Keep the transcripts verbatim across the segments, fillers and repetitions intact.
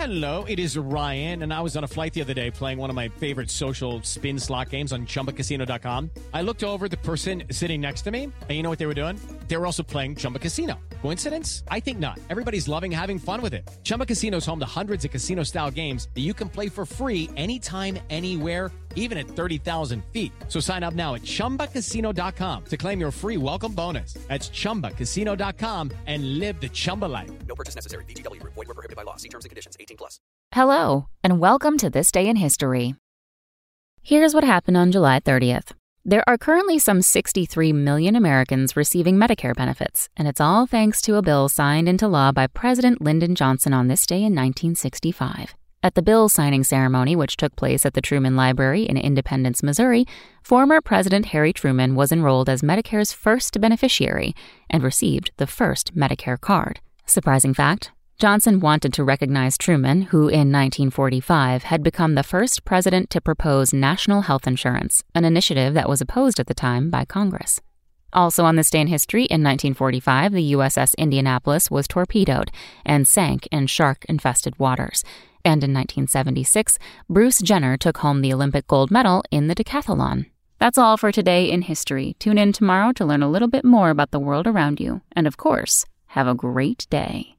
Hello, it is Ryan, and I was on a flight the other day playing one of my favorite social spin slot games on Chumba Casino dot com. I looked over at the person sitting next to me, and you know what they were doing? They were also playing Chumba Casino. Coincidence? I think not. Everybody's loving having fun with it. Chumba Casino is home to hundreds of casino-style games that you can play for free anytime, anywhere, even at thirty thousand feet. So sign up now at Chumba Casino dot com to claim your free welcome bonus. That's Chumba Casino dot com and live the Chumba life. No purchase necessary. V G W. Void where prohibited by law. See terms and conditions. eighteen plus. Hello, and welcome to This Day in History. Here's what happened on July thirtieth. There are currently some sixty-three million Americans receiving Medicare benefits, and it's all thanks to a bill signed into law by President Lyndon Johnson on this day in nineteen sixty-five. At the bill signing ceremony, which took place at the Truman Library in Independence, Missouri, former President Harry Truman was enrolled as Medicare's first beneficiary and received the first Medicare card. Surprising fact, Johnson wanted to recognize Truman, who in nineteen forty-five had become the first president to propose national health insurance, an initiative that was opposed at the time by Congress. Also on this day in history, in nineteen forty-five, the U S S Indianapolis was torpedoed and sank in shark-infested waters. And in nineteen seventy-six, Bruce Jenner took home the Olympic gold medal in the decathlon. That's all for today in history. Tune in tomorrow to learn a little bit more about the world around you. And of course, have a great day.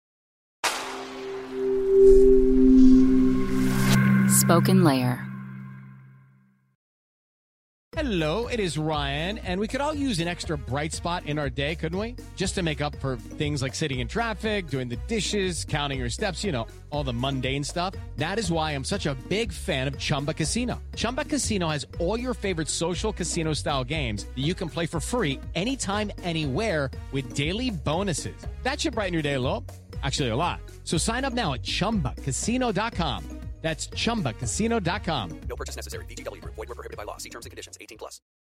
Spoken Layer. Hello, it is Ryan, and we could all use an extra bright spot in our day, couldn't we? Just to make up for things like sitting in traffic, doing the dishes, counting your steps, you know, all the mundane stuff. That is why I'm such a big fan of Chumba Casino. Chumba Casino has all your favorite social casino-style games that you can play for free anytime, anywhere with daily bonuses. That should brighten your day a little. Actually, a lot. So sign up now at Chumba Casino dot com. That's Chumba Casino dot com. No purchase necessary. V G W. Void where prohibited by law. See terms and conditions. eighteen plus.